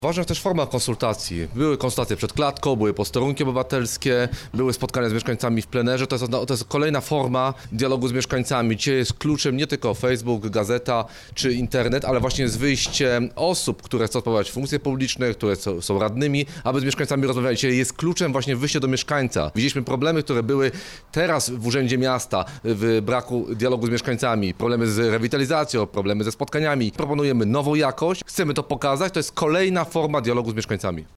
Ważna jest też forma konsultacji. Były konsultacje przed klatką, były posterunki obywatelskie, były spotkania z mieszkańcami w plenerze. To jest kolejna forma dialogu z mieszkańcami. Dzisiaj jest kluczem nie tylko Facebook, gazeta czy internet, ale właśnie jest wyjście osób, które chcą sprawować funkcje publiczne, które są radnymi, aby z mieszkańcami rozmawiać. Dzisiaj jest kluczem właśnie wyjście do mieszkańca. Widzieliśmy problemy, które były teraz w Urzędzie Miasta w braku dialogu z mieszkańcami. Problemy z rewitalizacją, problemy ze spotkaniami. Proponujemy nową jakość, chcemy to pokazać. To jest kolejna forma dialogu z mieszkańcami.